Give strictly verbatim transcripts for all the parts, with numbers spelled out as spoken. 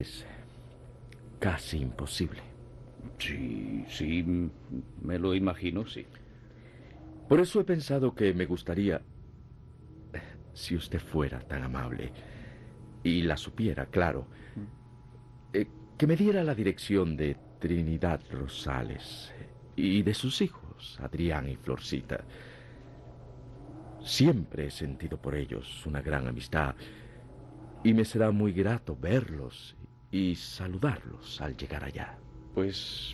Es casi imposible. Sí, sí, me lo imagino, sí. Por eso he pensado que me gustaría, si usted fuera tan amable, y la supiera, claro, eh, que me diera la dirección de Trinidad Rosales y de sus hijos, Adrián y Florcita. Siempre he sentido por ellos una gran amistad y me será muy grato verlos y saludarlos al llegar allá. Pues...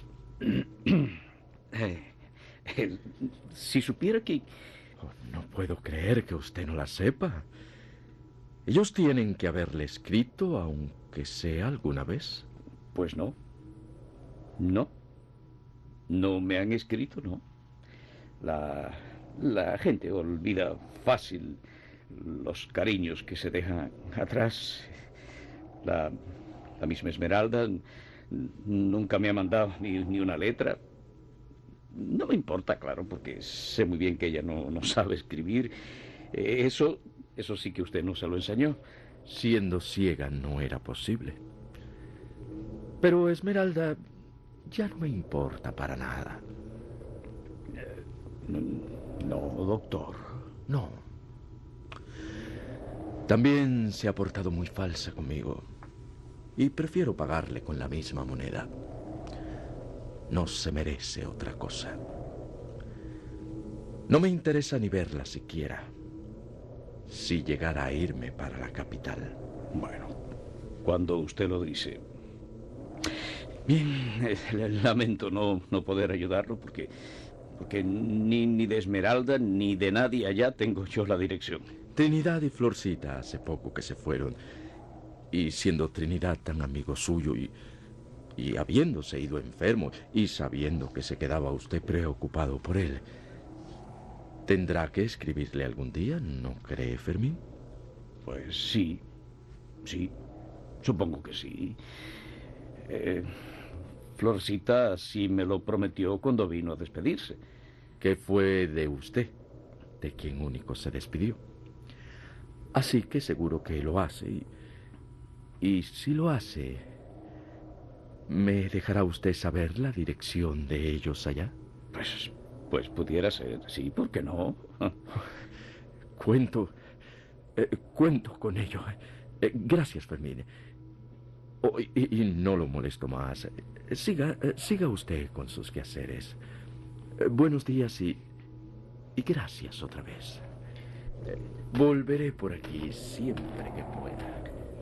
eh, eh, si supiera que... Oh, no puedo creer que usted no la sepa. Ellos tienen que haberle escrito, aunque sea alguna vez. Pues no. No. No me han escrito, no. La, la gente olvida fácil los cariños que se dejan atrás. La, la misma Esmeralda nunca me ha mandado ni, ni una letra. No me importa, claro, porque sé muy bien que ella no, no sabe escribir. Eh, Eso, eso sí que usted no se lo enseñó. Siendo ciega no era posible. Pero Esmeralda ya no me importa para nada. No, no, doctor. No. También se ha portado muy falsa conmigo. Y prefiero pagarle con la misma moneda. No se merece otra cosa. No me interesa ni verla siquiera. Si llegara a irme para la capital. Bueno, cuando usted lo dice. Bien, eh, lamento no, no poder ayudarlo porque, porque ni, ni de Esmeralda ni de nadie allá tengo yo la dirección. Trinidad y Florcita hace poco que se fueron. Y siendo Trinidad tan amigo suyo y, y habiéndose ido enfermo y sabiendo que se quedaba usted preocupado por él, ¿tendrá que escribirle algún día, no cree, Fermín? Pues sí, sí, supongo que sí. Eh, Florcita sí me lo prometió cuando vino a despedirse. Que fue de usted, de quien único se despidió. Así que seguro que lo hace y, y si lo hace, ¿me dejará usted saber la dirección de ellos allá? Pues, pues pudiera ser, sí, ¿por qué no? Cuento, eh, cuento con ello. Eh, gracias, Fermín. Oh, y, y no lo molesto más. Eh, Siga, eh, siga usted con sus quehaceres. Eh, buenos días y, y gracias otra vez. Eh, volveré por aquí siempre que pueda.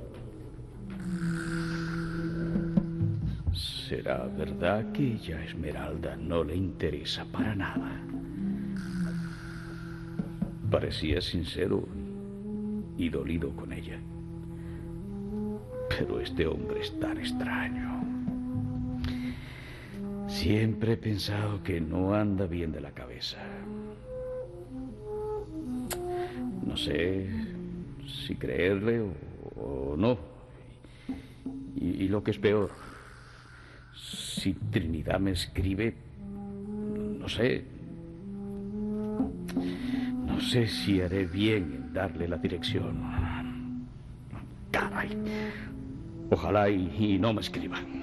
¿Será verdad que ya a Esmeralda no le interesa para nada? Parecía sincero y dolido con ella. Pero este hombre es tan extraño. Siempre he pensado que no anda bien de la cabeza. No sé si creerle o, o no. Y, y lo que es peor, si Trinidad me escribe, no sé. No sé si haré bien en darle la dirección. Caray. Ojalá y, y no me escriban.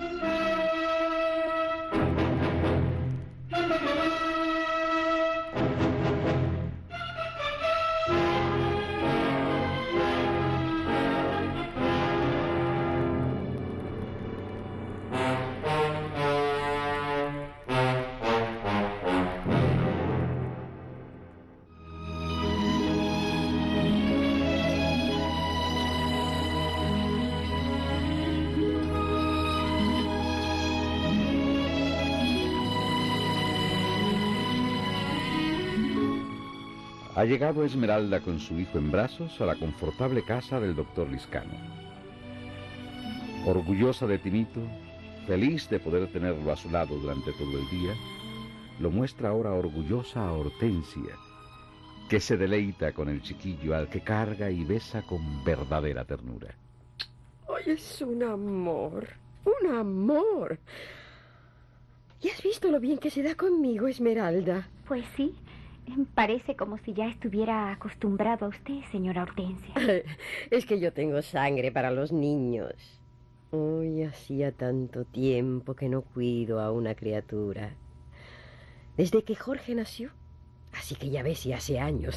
Ha llegado Esmeralda con su hijo en brazos a la confortable casa del doctor Liscano. Orgullosa de Tinito, feliz de poder tenerlo a su lado durante todo el día, lo muestra ahora orgullosa a Hortensia, que se deleita con el chiquillo al que carga y besa con verdadera ternura. Ay, es un amor, un amor. ¿Y has visto lo bien que se da conmigo, Esmeralda? Pues sí, parece como si ya estuviera acostumbrado a usted, señora Hortensia. Es que yo tengo sangre para los niños. Hoy hacía tanto tiempo que no cuido a una criatura. Desde que Jorge nació. Así que ya ves, y hace años.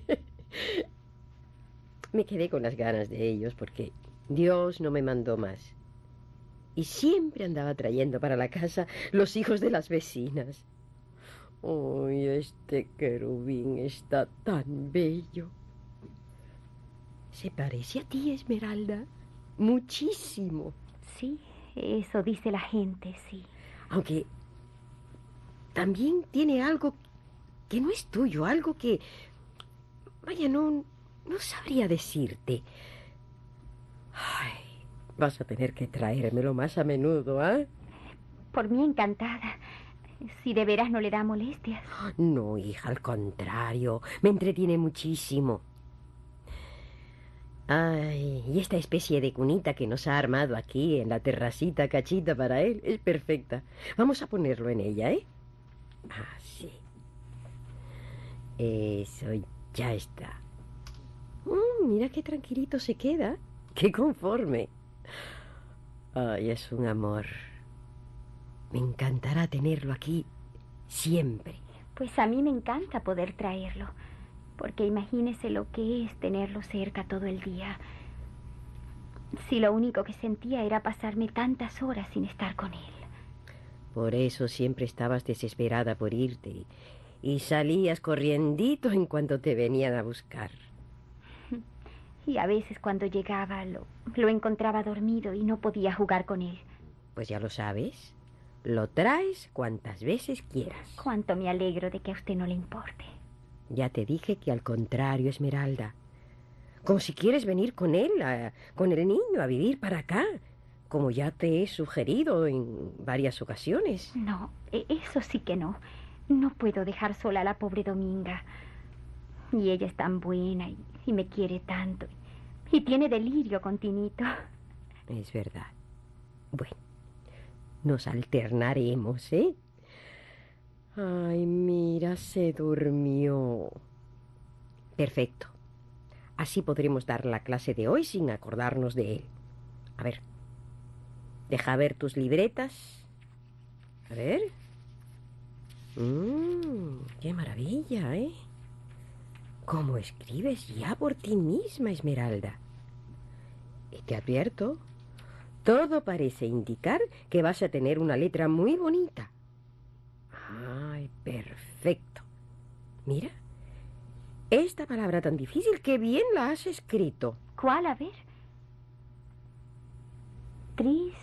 Me quedé con las ganas de ellos porque Dios no me mandó más. Y siempre andaba trayendo para la casa los hijos de las vecinas. ¡Uy, este querubín está tan bello! Se parece a ti, Esmeralda. Muchísimo. Sí, eso dice la gente, sí. Aunque también tiene algo que no es tuyo, algo que... Vaya, no, no sabría decirte. Ay, vas a tener que traérmelo más a menudo, ¿eh? Por mí encantada. Si de veras no le da molestias. No, hija, al contrario. Me entretiene muchísimo. Ay, y esta especie de cunita que nos ha armado aquí en la terracita cachita para él es perfecta. Vamos a ponerlo en ella, ¿eh? Ah, sí. Eso, ya está. Mm, mira qué tranquilito se queda. Qué conforme. Ay, es un amor. Me encantará tenerlo aquí siempre. Pues a mí me encanta poder traerlo, porque imagínese lo que es tenerlo cerca todo el día. Si lo único que sentía era pasarme tantas horas sin estar con él. Por eso siempre estabas desesperada por irte y salías corriendito en cuanto te venían a buscar. Y a veces cuando llegaba lo, lo encontraba dormido y no podía jugar con él. Pues ya lo sabes. Lo traes cuantas veces quieras. Cuánto me alegro de que a usted no le importe. Ya te dije que al contrario, Esmeralda. Como si quieres venir con él, a, con el niño, a vivir para acá. Como ya te he sugerido en varias ocasiones. No, eso sí que no. No puedo dejar sola a la pobre Dominga. Y ella es tan buena y, y me quiere tanto. Y tiene delirio con Tinito. Es verdad. Bueno. Nos alternaremos, ¿eh? Ay, mira, se durmió. Perfecto. Así podremos dar la clase de hoy sin acordarnos de él. A ver. Deja ver tus libretas. A ver. Mmm, qué maravilla, ¿eh? ¿Cómo escribes ya por ti misma, Esmeralda? Y te advierto... Todo parece indicar que vas a tener una letra muy bonita. Ay, perfecto. Mira, esta palabra tan difícil, qué bien la has escrito. ¿Cuál? A ver. Tristeza.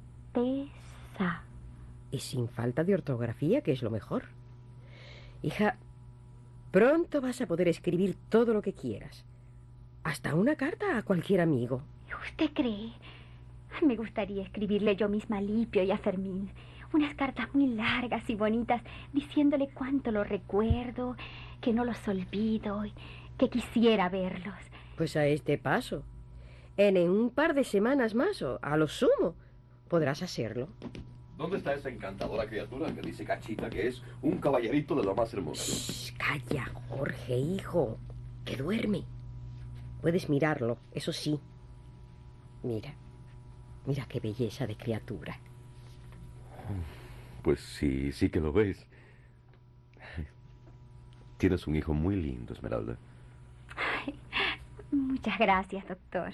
Y sin falta de ortografía, que es lo mejor. Hija, pronto vas a poder escribir todo lo que quieras. Hasta una carta a cualquier amigo. ¿Usted cree? Me gustaría escribirle yo misma a Lipio y a Fermín unas cartas muy largas y bonitas diciéndole cuánto los recuerdo, que no los olvido, que quisiera verlos. Pues a este paso, en un par de semanas más, o a lo sumo, podrás hacerlo. ¿Dónde está esa encantadora criatura que dice Cachita que es un caballerito de lo más hermoso? Shh, calla, Jorge, hijo, que duerme. Puedes mirarlo, eso sí. Mira. Mira qué belleza de criatura. Pues sí, sí que lo ves. Tienes un hijo muy lindo, Esmeralda. Ay, muchas gracias, doctor.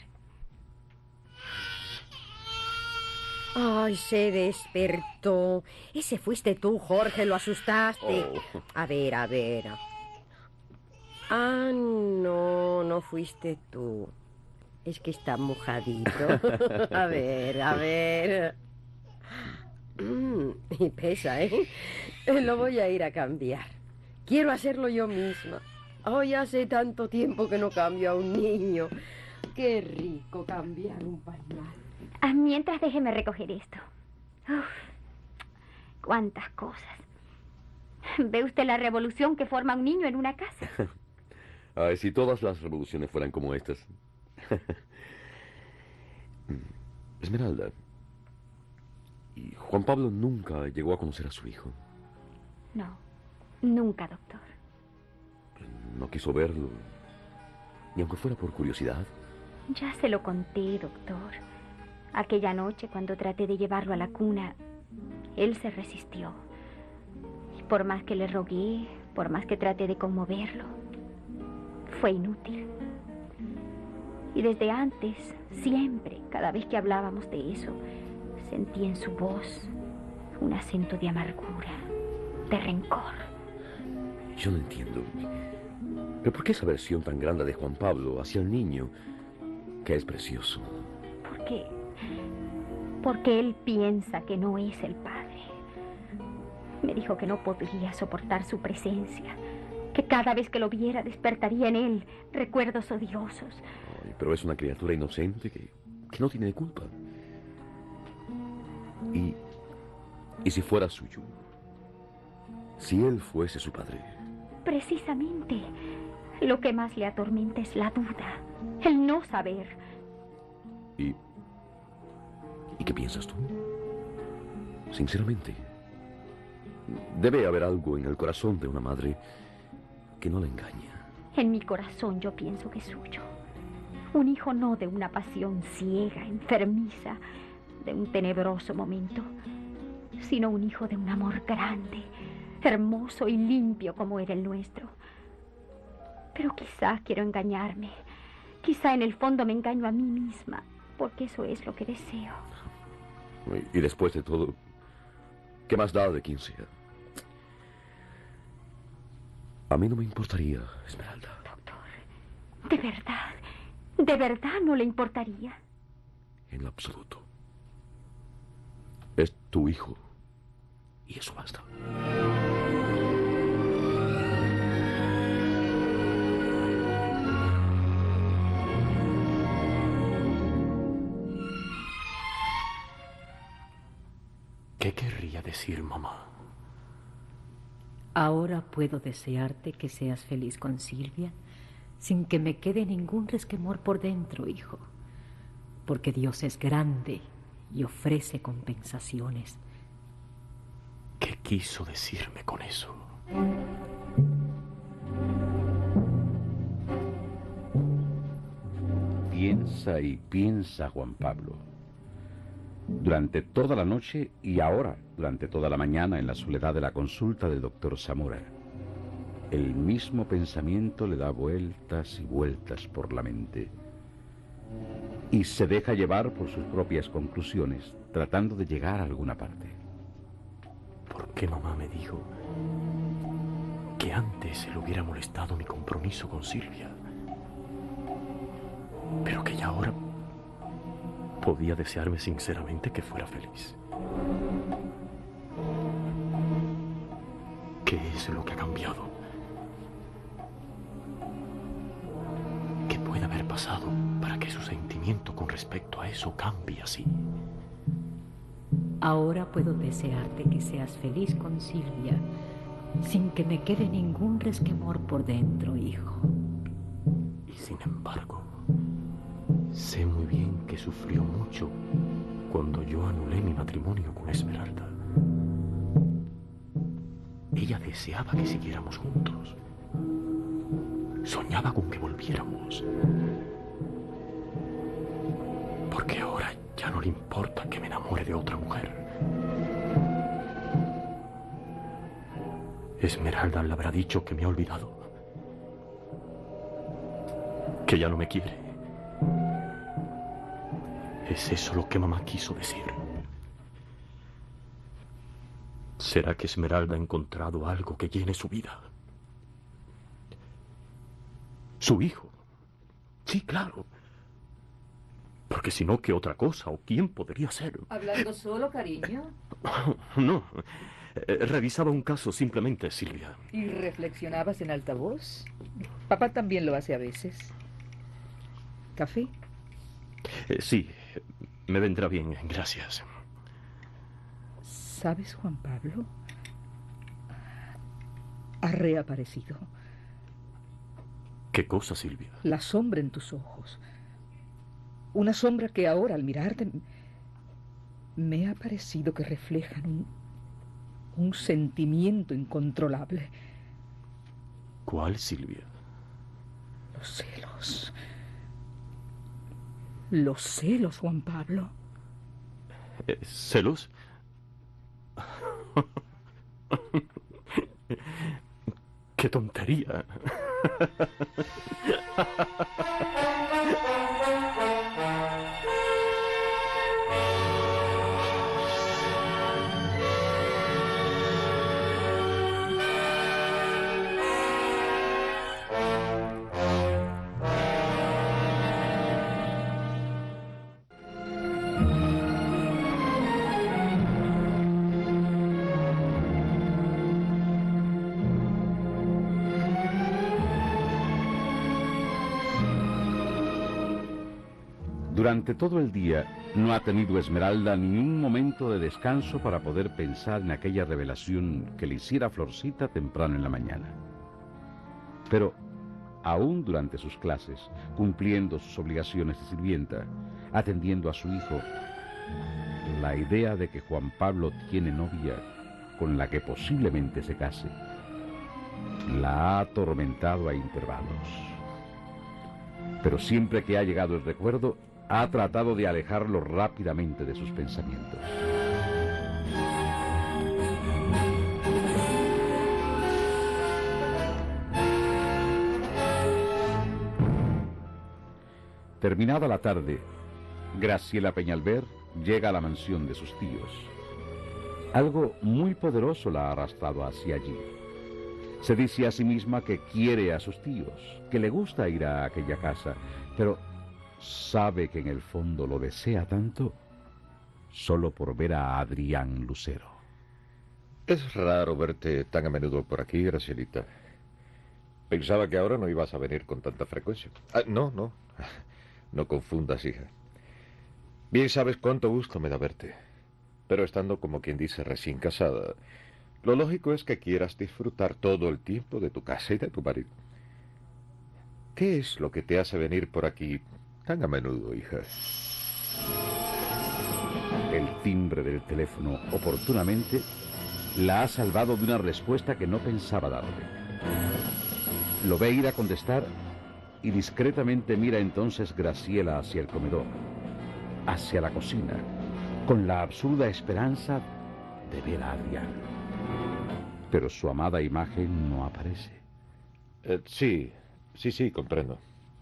Ay, se despertó. Ese fuiste tú, Jorge, lo asustaste. Oh. A ver, a ver. Ah, no, no fuiste tú. Es que está mojadito. A ver, a ver. Mm, y pesa, ¿eh? Lo voy a ir a cambiar. Quiero hacerlo yo misma. Hoy hace tanto tiempo que no cambio a un niño. Qué rico cambiar un pañal. Ah, mientras déjeme recoger esto. Uf, cuántas cosas. ¿Ve usted la revolución que forma un niño en una casa? Ay, si todas las revoluciones fueran como estas. Esmeralda, ¿y Juan Pablo nunca llegó a conocer a su hijo? No, nunca, doctor. No quiso verlo, ni aunque fuera por curiosidad. Ya se lo conté, doctor. Aquella noche, cuando traté de llevarlo a la cuna, él se resistió. Y por más que le rogué, por más que traté de conmoverlo, fue inútil. Y desde antes, siempre, cada vez que hablábamos de eso, sentí en su voz un acento de amargura, de rencor. Yo no entiendo. ¿Pero por qué esa versión tan grande de Juan Pablo hacia el niño, que es precioso? ¿Por qué? Porque él piensa que no es el padre. Me dijo que no podría soportar su presencia, que cada vez que lo viera despertaría en él recuerdos odiosos. Ay, pero es una criatura inocente que, que no tiene culpa. Y, y si fuera suyo, si él fuese su padre. Precisamente, lo que más le atormenta es la duda, el no saber. ¿Y, ¿y qué piensas tú? Sinceramente, debe haber algo en el corazón de una madre que no la engaña. En mi corazón yo pienso que es suyo. Un hijo no de una pasión ciega, enfermiza, de un tenebroso momento, sino un hijo de un amor grande, hermoso y limpio como era el nuestro. Pero quizá quiero engañarme. Quizá en el fondo me engaño a mí misma, porque eso es lo que deseo. Y después de todo, ¿qué más da de quién sea? A mí no me importaría, Esmeralda. Doctor, ¿de verdad? ¿De verdad no le importaría? En lo absoluto. Es tu hijo. Y eso basta. ¿Qué querría decir, mamá? Ahora puedo desearte que seas feliz con Silvia sin que me quede ningún resquemor por dentro, hijo. Porque Dios es grande y ofrece compensaciones. ¿Qué quiso decirme con eso? Piensa y piensa Juan Pablo. Durante toda la noche y ahora durante toda la mañana en la soledad de la consulta del doctor Zamora, el mismo pensamiento le da vueltas y vueltas por la mente y se deja llevar por sus propias conclusiones, tratando de llegar a alguna parte. ¿Por qué mamá me dijo que antes se le hubiera molestado mi compromiso con Silvia, pero que ya ahora podía desearme sinceramente que fuera feliz? ¿Qué es lo que ha cambiado? ¿Qué puede haber pasado para que su sentimiento con respecto a eso cambie así? Ahora puedo desearte que seas feliz con Silvia sin que me quede ningún resquemor por dentro, hijo. Y sin embargo, sé muy bien que sufrió mucho cuando yo anulé mi matrimonio con Esmeralda. Ella deseaba que siguiéramos juntos. Soñaba con que volviéramos. Porque ahora ya no le importa que me enamore de otra mujer. Esmeralda le habrá dicho que me ha olvidado. Que ya no me quiere. ¿Es eso lo que mamá quiso decir? ¿Será que Esmeralda ha encontrado algo que llene su vida? Su hijo. Sí, claro. Porque si no, ¿qué otra cosa o quién podría ser? ¿Hablando solo, cariño? No. Eh, revisaba un caso simplemente, Silvia. ¿Y reflexionabas en alta voz? Papá también lo hace a veces. ¿Café? Eh, sí, me vendrá bien, gracias. ¿Sabes, Juan Pablo? Ha reaparecido. ¿Qué cosa, Silvia? La sombra en tus ojos. Una sombra que ahora, al mirarte, me ha parecido que reflejan un, un sentimiento incontrolable. ¿Cuál, Silvia? Los celos. Los celos, Juan Pablo. Eh, ¿Celos? ¡Qué tontería! Durante todo el día no ha tenido Esmeralda ni un momento de descanso para poder pensar en aquella revelación que le hiciera Florcita temprano en la mañana. Pero, aún durante sus clases, cumpliendo sus obligaciones de sirvienta, atendiendo a su hijo, la idea de que Juan Pablo tiene novia con la que posiblemente se case, la ha atormentado a intervalos. Pero siempre que ha llegado el recuerdo, ha tratado de alejarlo rápidamente de sus pensamientos. Terminada la tarde, Graciela Peñalver llega a la mansión de sus tíos. Algo muy poderoso la ha arrastrado hacia allí. Se dice a sí misma que quiere a sus tíos, que le gusta ir a aquella casa, pero sabe que en el fondo lo desea tanto solo por ver a Adrián Lucero. Es raro verte tan a menudo por aquí, Gracielita. Pensaba que ahora no ibas a venir con tanta frecuencia. Ah, no, no. No confundas, hija. Bien sabes cuánto gusto me da verte. Pero estando, como quien dice, recién casada, lo lógico es que quieras disfrutar todo el tiempo de tu casa y de tu marido. ¿Qué es lo que te hace venir por aquí tan a menudo, hija? El timbre del teléfono, oportunamente, la ha salvado de una respuesta que no pensaba darle. Lo ve ir a contestar y discretamente mira entonces Graciela hacia el comedor, hacia la cocina, con la absurda esperanza de ver a Adrián. Pero su amada imagen no aparece. Eh, sí, sí, sí, comprendo.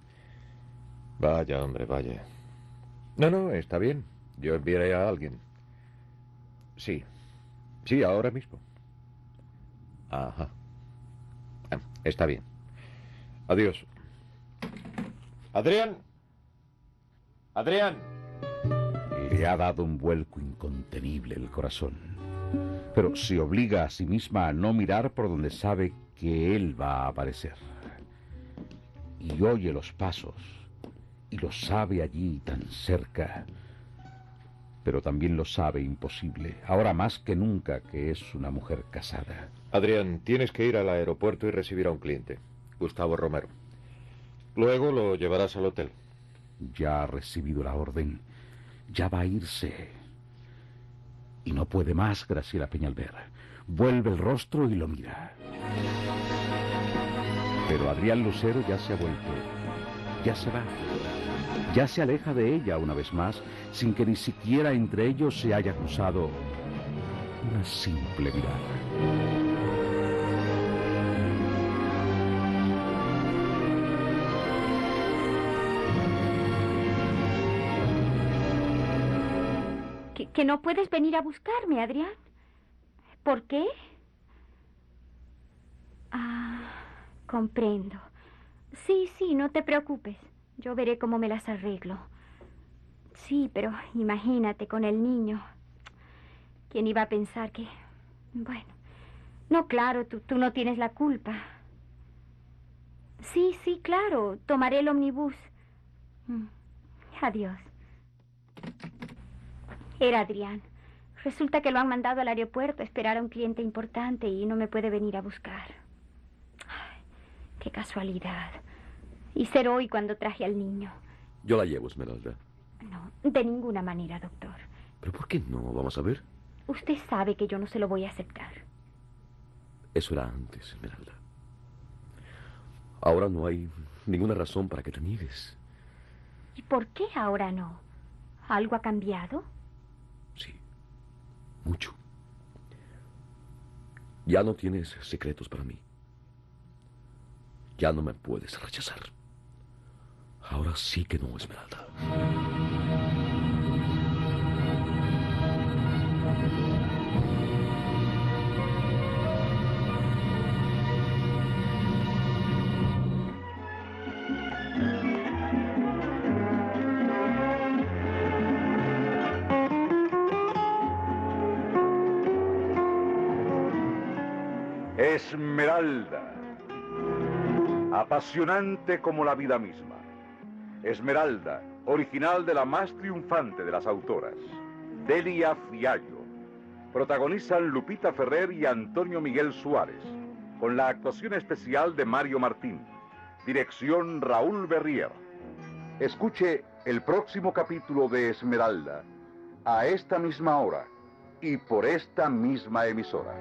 Vaya, hombre, vaya. No, no, está bien. Yo enviaré a alguien. Sí, sí, ahora mismo. Ajá. Ah, está bien. Adiós. Adrián. Adrián. Le ha dado un vuelco incontenible el corazón, pero se obliga a sí misma a no mirar por donde sabe que él va a aparecer. Y oye los pasos, y lo sabe allí tan cerca, pero también lo sabe imposible, ahora más que nunca que es una mujer casada. Adrián, tienes que ir al aeropuerto y recibir a un cliente, Gustavo Romero. Luego lo llevarás al hotel. Ya ha recibido la orden. Ya va a irse. Y no puede más, Graciela Peñalver. Vuelve el rostro y lo mira. Pero Adrián Lucero ya se ha vuelto. Ya se va. Ya se aleja de ella una vez más, sin que ni siquiera entre ellos se haya cruzado una simple mirada. ¿Que no puedes venir a buscarme, Adrián? ¿Por qué? Ah, comprendo. Sí, sí, no te preocupes. Yo veré cómo me las arreglo. Sí, pero imagínate con el niño. ¿Quién iba a pensar que...? Bueno, no, claro, tú, tú no tienes la culpa. Sí, sí, claro, tomaré el ómnibus. Mm. Adiós. Era Adrián. Resulta que lo han mandado al aeropuerto a esperar a un cliente importante y no me puede venir a buscar. Ay, qué casualidad. Y ser hoy cuando traje al niño. Yo la llevo, Esmeralda. No, de ninguna manera, doctor. ¿Pero por qué no? Vamos a ver. Usted sabe que yo no se lo voy a aceptar. Eso era antes, Esmeralda. Ahora no hay ninguna razón para que te niegues. ¿Y por qué ahora no? ¿Algo ha cambiado? Sí. Mucho. Ya no tienes secretos para mí. Ya no me puedes rechazar. Ahora sí que no, Esmeralda. Esmeralda, apasionante como la vida misma. Esmeralda, original de la más triunfante de las autoras, Delia Fiallo. Protagonizan Lupita Ferrer y Antonio Miguel Suárez, con la actuación especial de Mario Martín. Dirección Raúl Berrier. Escuche el próximo capítulo de Esmeralda, a esta misma hora y por esta misma emisora.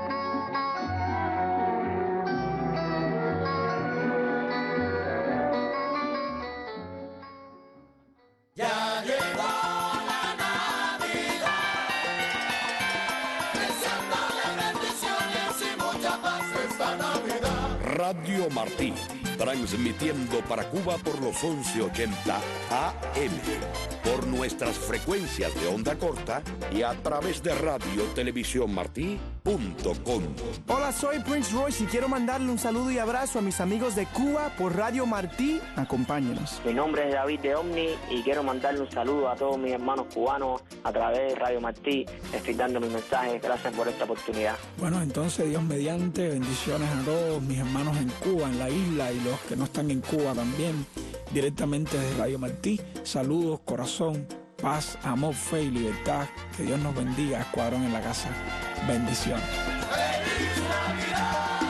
Ya llegó la Navidad, deseándole bendiciones y mucha paz esta Navidad. Radio Martí, transmitiendo para Cuba por los once ochenta A M, por nuestras frecuencias de onda corta y a través de radio televisión martí punto com. Hola, soy Prince Royce y quiero mandarle un saludo y abrazo a mis amigos de Cuba por Radio Martí. Acompáñenos. Mi nombre es David de Omni y quiero mandarle un saludo a todos mis hermanos cubanos a través de Radio Martí. Estoy dando mi mensaje. Gracias por esta oportunidad. Bueno, entonces, Dios mediante, bendiciones a todos mis hermanos en Cuba, en la isla, y los que no están en Cuba también, directamente desde Radio Martí. Saludos, corazón, paz, amor, fe y libertad. Que Dios nos bendiga, escuadrón en la casa. Bendiciones. ¡Feliz Navidad!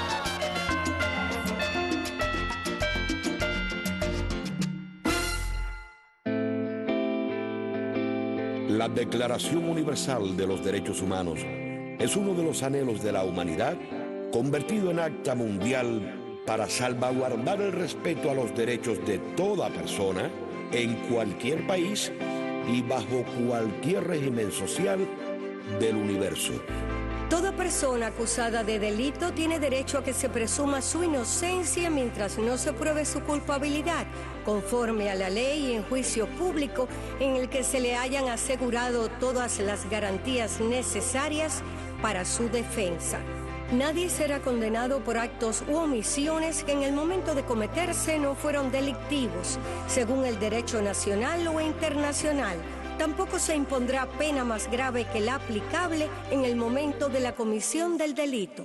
La Declaración Universal de los Derechos Humanos es uno de los anhelos de la humanidad convertido en acta mundial para salvaguardar el respeto a los derechos de toda persona en cualquier país y bajo cualquier régimen social del universo. Toda persona acusada de delito tiene derecho a que se presuma su inocencia mientras no se pruebe su culpabilidad, conforme a la ley y en juicio público en el que se le hayan asegurado todas las garantías necesarias para su defensa. Nadie será condenado por actos u omisiones que en el momento de cometerse no fueron delictivos, según el derecho nacional o internacional. Tampoco se impondrá pena más grave que la aplicable en el momento de la comisión del delito.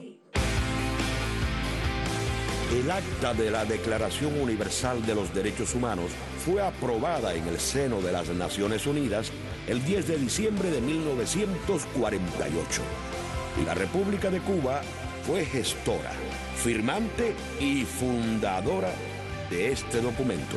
El acta de la Declaración Universal de los Derechos Humanos fue aprobada en el seno de las Naciones Unidas el diez de diciembre de mil novecientos cuarenta y ocho. Y la República de Cuba fue gestora, firmante y fundadora de este documento.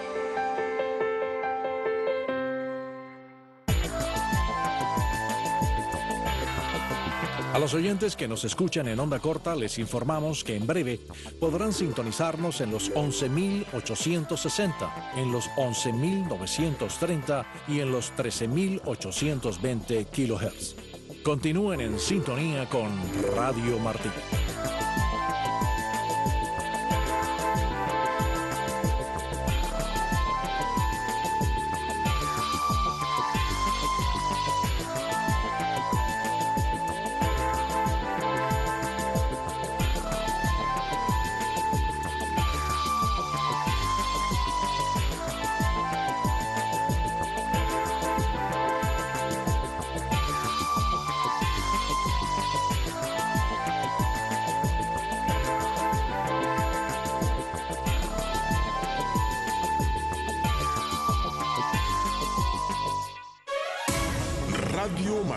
A los oyentes que nos escuchan en onda corta les informamos que en breve podrán sintonizarnos en los once mil ochocientos sesenta, en los once mil novecientos treinta y en los trece mil ochocientos veinte kilohertz. Continúen en sintonía con Radio Martí.